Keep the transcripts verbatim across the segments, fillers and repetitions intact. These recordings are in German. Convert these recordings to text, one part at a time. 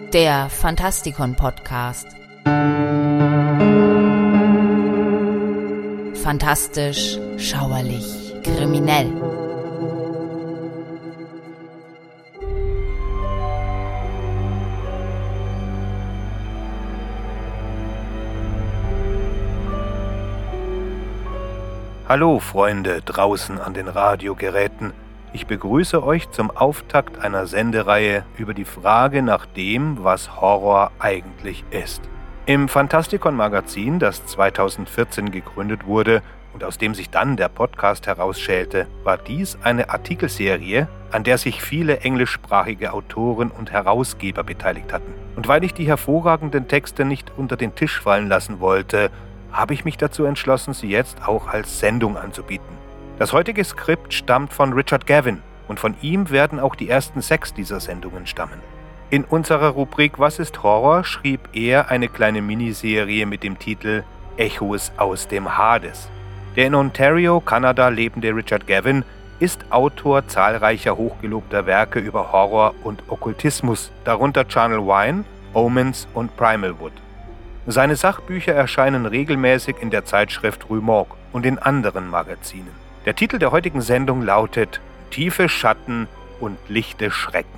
Der Fantastikon-Podcast. Fantastisch, schauerlich, kriminell. Hallo Freunde draußen an den Radiogeräten. Ich begrüße euch zum Auftakt einer Sendereihe über die Frage nach dem, was Horror eigentlich ist. Im Fantastikon-Magazin, das zweitausendvierzehn gegründet wurde und aus dem sich dann der Podcast herausschälte, war dies eine Artikelserie, an der sich viele englischsprachige Autoren und Herausgeber beteiligt hatten. Und weil ich die hervorragenden Texte nicht unter den Tisch fallen lassen wollte, habe ich mich dazu entschlossen, sie jetzt auch als Sendung anzubieten. Das heutige Skript stammt von Richard Gavin und von ihm werden auch die ersten sechs dieser Sendungen stammen. In unserer Rubrik Was ist Horror schrieb er eine kleine Miniserie mit dem Titel Echos aus dem Hades. Der in Ontario, Kanada lebende Richard Gavin ist Autor zahlreicher hochgelobter Werke über Horror und Okkultismus, darunter Charnel Wine, Omens und Primal Wood. Seine Sachbücher erscheinen regelmäßig in der Zeitschrift Rue Morgue und in anderen Magazinen. Der Titel der heutigen Sendung lautet Tiefe Schatten und lichte Schrecken.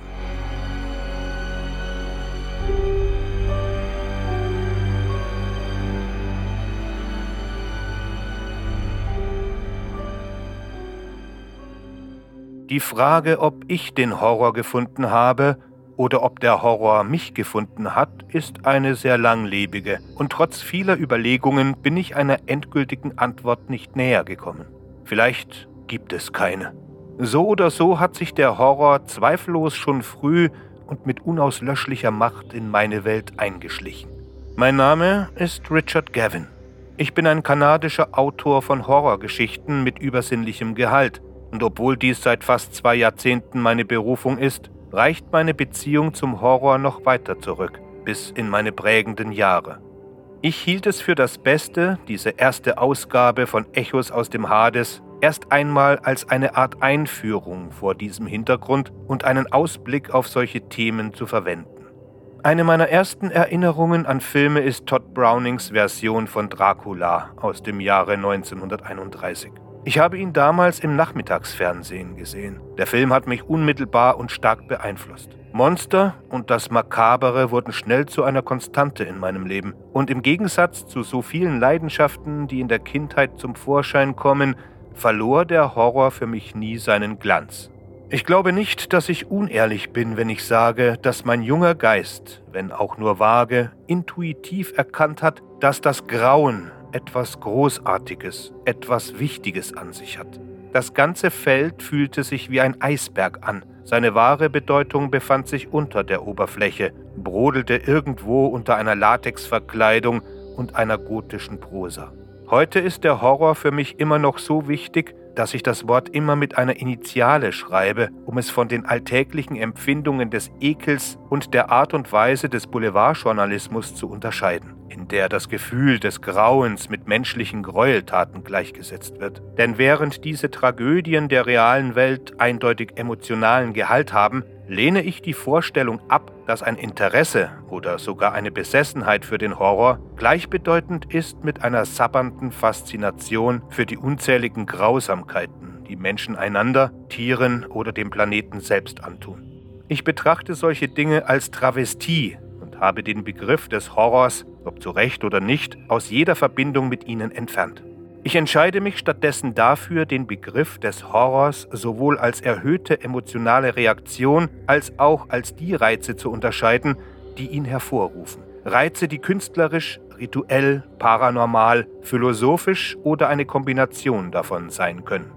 Die Frage, ob ich den Horror gefunden habe oder ob der Horror mich gefunden hat, ist eine sehr langlebige und trotz vieler Überlegungen bin ich einer endgültigen Antwort nicht näher gekommen. Vielleicht gibt es keine. So oder so hat sich der Horror zweifellos schon früh und mit unauslöschlicher Macht in meine Welt eingeschlichen. Mein Name ist Richard Gavin. Ich bin ein kanadischer Autor von Horrorgeschichten mit übersinnlichem Gehalt und obwohl dies seit fast zwei Jahrzehnten meine Berufung ist, reicht meine Beziehung zum Horror noch weiter zurück, bis in meine prägenden Jahre. Ich hielt es für das Beste, diese erste Ausgabe von Echos aus dem Hades erst einmal als eine Art Einführung vor diesem Hintergrund und einen Ausblick auf solche Themen zu verwenden. Eine meiner ersten Erinnerungen an Filme ist Todd Brownings Version von Dracula aus dem Jahre neunzehnhunderteinunddreißig. Ich habe ihn damals im Nachmittagsfernsehen gesehen. Der Film hat mich unmittelbar und stark beeinflusst. Monster und das Makabere wurden schnell zu einer Konstante in meinem Leben. Und im Gegensatz zu so vielen Leidenschaften, die in der Kindheit zum Vorschein kommen, verlor der Horror für mich nie seinen Glanz. Ich glaube nicht, dass ich unehrlich bin, wenn ich sage, dass mein junger Geist, wenn auch nur vage, intuitiv erkannt hat, dass das Grauen etwas Großartiges, etwas Wichtiges an sich hat. Das ganze Feld fühlte sich wie ein Eisberg an. Seine wahre Bedeutung befand sich unter der Oberfläche, brodelte irgendwo unter einer Latexverkleidung und einer gotischen Prosa. Heute ist der Horror für mich immer noch so wichtig, dass ich das Wort immer mit einer Initiale schreibe, um es von den alltäglichen Empfindungen des Ekels und der Art und Weise des Boulevardjournalismus zu unterscheiden, in der das Gefühl des Grauens mit menschlichen Gräueltaten gleichgesetzt wird. Denn während diese Tragödien der realen Welt eindeutig emotionalen Gehalt haben, lehne ich die Vorstellung ab, dass ein Interesse oder sogar eine Besessenheit für den Horror gleichbedeutend ist mit einer sabbernden Faszination für die unzähligen Grausamkeiten, die Menschen einander, Tieren oder dem Planeten selbst antun. Ich betrachte solche Dinge als Travestie und habe den Begriff des Horrors, ob zu Recht oder nicht, aus jeder Verbindung mit ihnen entfernt. Ich entscheide mich stattdessen dafür, den Begriff des Horrors sowohl als erhöhte emotionale Reaktion als auch als die Reize zu unterscheiden, die ihn hervorrufen. Reize, die künstlerisch, rituell, paranormal, philosophisch oder eine Kombination davon sein können.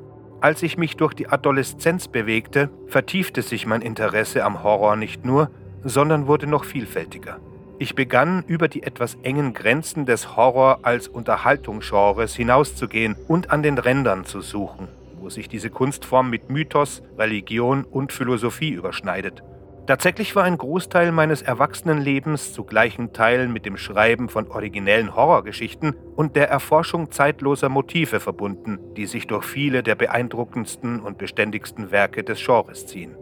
Als ich mich durch die Adoleszenz bewegte, vertiefte sich mein Interesse am Horror nicht nur, sondern wurde noch vielfältiger. Ich begann, über die etwas engen Grenzen des Horror als Unterhaltungsgenres hinauszugehen und an den Rändern zu suchen, wo sich diese Kunstform mit Mythos, Religion und Philosophie überschneidet. Tatsächlich war ein Großteil meines Erwachsenenlebens zu gleichen Teilen mit dem Schreiben von originellen Horrorgeschichten und der Erforschung zeitloser Motive verbunden, die sich durch viele der beeindruckendsten und beständigsten Werke des Genres ziehen.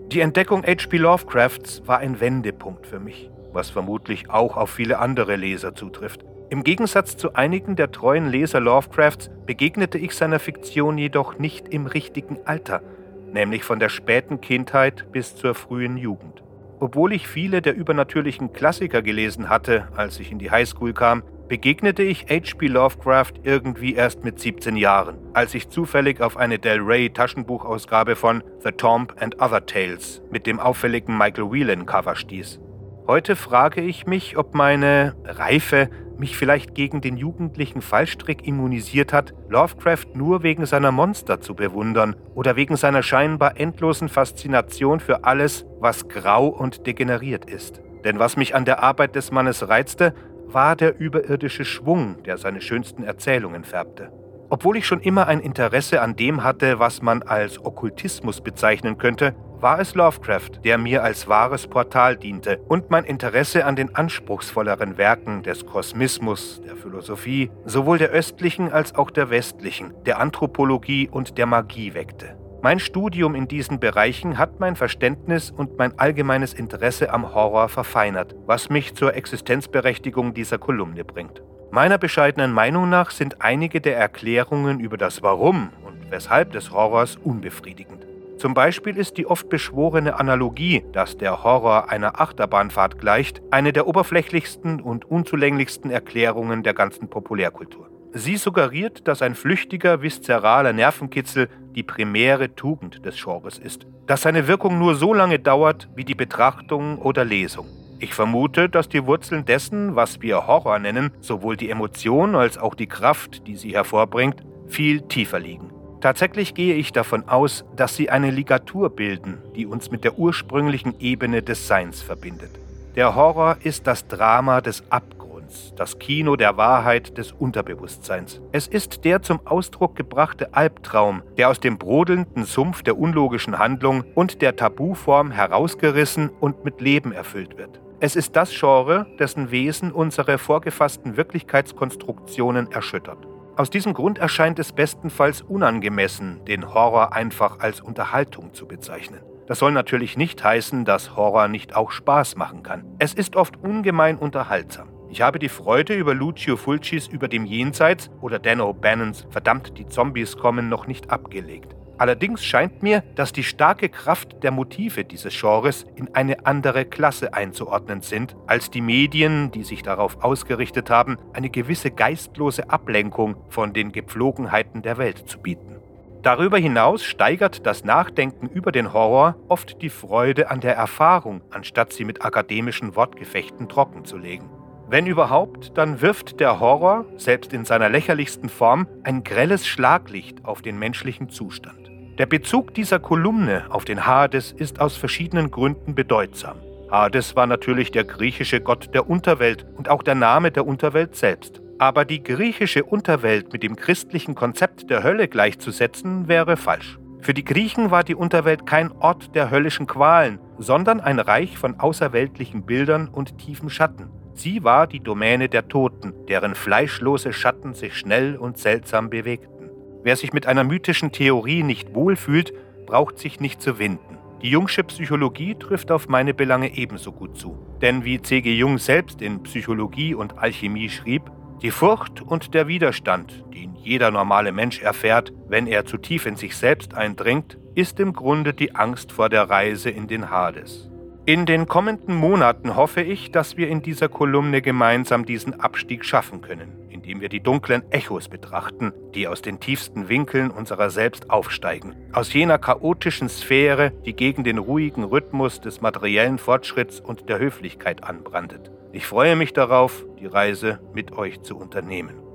Die Entdeckung H P Lovecrafts war ein Wendepunkt für mich, was vermutlich auch auf viele andere Leser zutrifft. Im Gegensatz zu einigen der treuen Leser Lovecrafts begegnete ich seiner Fiktion jedoch nicht im richtigen Alter, nämlich von der späten Kindheit bis zur frühen Jugend. Obwohl ich viele der übernatürlichen Klassiker gelesen hatte, als ich in die Highschool kam, begegnete ich H P Lovecraft irgendwie erst mit siebzehn Jahren, als ich zufällig auf eine Del Rey Taschenbuchausgabe von The Tomb and Other Tales mit dem auffälligen Michael Whelan-Cover stieß. Heute frage ich mich, ob meine Reife mich vielleicht gegen den jugendlichen Fallstrick immunisiert hat, Lovecraft nur wegen seiner Monster zu bewundern oder wegen seiner scheinbar endlosen Faszination für alles, was grau und degeneriert ist. Denn was mich an der Arbeit des Mannes reizte, war der überirdische Schwung, der seine schönsten Erzählungen färbte. Obwohl ich schon immer ein Interesse an dem hatte, was man als Okkultismus bezeichnen könnte, war es Lovecraft, der mir als wahres Portal diente und mein Interesse an den anspruchsvolleren Werken des Kosmismus, der Philosophie, sowohl der östlichen als auch der westlichen, der Anthropologie und der Magie weckte. Mein Studium in diesen Bereichen hat mein Verständnis und mein allgemeines Interesse am Horror verfeinert, was mich zur Existenzberechtigung dieser Kolumne bringt. Meiner bescheidenen Meinung nach sind einige der Erklärungen über das Warum und Weshalb des Horrors unbefriedigend. Zum Beispiel ist die oft beschworene Analogie, dass der Horror einer Achterbahnfahrt gleicht, eine der oberflächlichsten und unzulänglichsten Erklärungen der ganzen Populärkultur. Sie suggeriert, dass ein flüchtiger, viszeraler Nervenkitzel die primäre Tugend des Genres ist, dass seine Wirkung nur so lange dauert wie die Betrachtung oder Lesung. Ich vermute, dass die Wurzeln dessen, was wir Horror nennen, sowohl die Emotion als auch die Kraft, die sie hervorbringt, viel tiefer liegen. Tatsächlich gehe ich davon aus, dass sie eine Ligatur bilden, die uns mit der ursprünglichen Ebene des Seins verbindet. Der Horror ist das Drama des Abgrunds, das Kino der Wahrheit des Unterbewusstseins. Es ist der zum Ausdruck gebrachte Albtraum, der aus dem brodelnden Sumpf der unlogischen Handlung und der Tabuform herausgerissen und mit Leben erfüllt wird. Es ist das Genre, dessen Wesen unsere vorgefassten Wirklichkeitskonstruktionen erschüttert. Aus diesem Grund erscheint es bestenfalls unangemessen, den Horror einfach als Unterhaltung zu bezeichnen. Das soll natürlich nicht heißen, dass Horror nicht auch Spaß machen kann. Es ist oft ungemein unterhaltsam. Ich habe die Freude über Lucio Fulcis Über dem Jenseits oder Dan O'Bannons Verdammt, die Zombies kommen noch nicht abgelegt. Allerdings scheint mir, dass die starke Kraft der Motive dieses Genres in eine andere Klasse einzuordnen sind, als die Medien, die sich darauf ausgerichtet haben, eine gewisse geistlose Ablenkung von den Gepflogenheiten der Welt zu bieten. Darüber hinaus steigert das Nachdenken über den Horror oft die Freude an der Erfahrung, anstatt sie mit akademischen Wortgefechten trockenzulegen. Wenn überhaupt, dann wirft der Horror, selbst in seiner lächerlichsten Form, ein grelles Schlaglicht auf den menschlichen Zustand. Der Bezug dieser Kolumne auf den Hades ist aus verschiedenen Gründen bedeutsam. Hades war natürlich der griechische Gott der Unterwelt und auch der Name der Unterwelt selbst. Aber die griechische Unterwelt mit dem christlichen Konzept der Hölle gleichzusetzen, wäre falsch. Für die Griechen war die Unterwelt kein Ort der höllischen Qualen, sondern ein Reich von außerweltlichen Bildern und tiefen Schatten. Sie war die Domäne der Toten, deren fleischlose Schatten sich schnell und seltsam bewegten. Wer sich mit einer mythischen Theorie nicht wohlfühlt, braucht sich nicht zu winden. Die Jungsche Psychologie trifft auf meine Belange ebenso gut zu. Denn wie C G Jung selbst in Psychologie und Alchemie schrieb, die Furcht und der Widerstand, den jeder normale Mensch erfährt, wenn er zu tief in sich selbst eindringt, ist im Grunde die Angst vor der Reise in den Hades. In den kommenden Monaten hoffe ich, dass wir in dieser Kolumne gemeinsam diesen Abstieg schaffen können, indem wir die dunklen Echos betrachten, die aus den tiefsten Winkeln unserer selbst aufsteigen, aus jener chaotischen Sphäre, die gegen den ruhigen Rhythmus des materiellen Fortschritts und der Höflichkeit anbrandet. Ich freue mich darauf, die Reise mit euch zu unternehmen.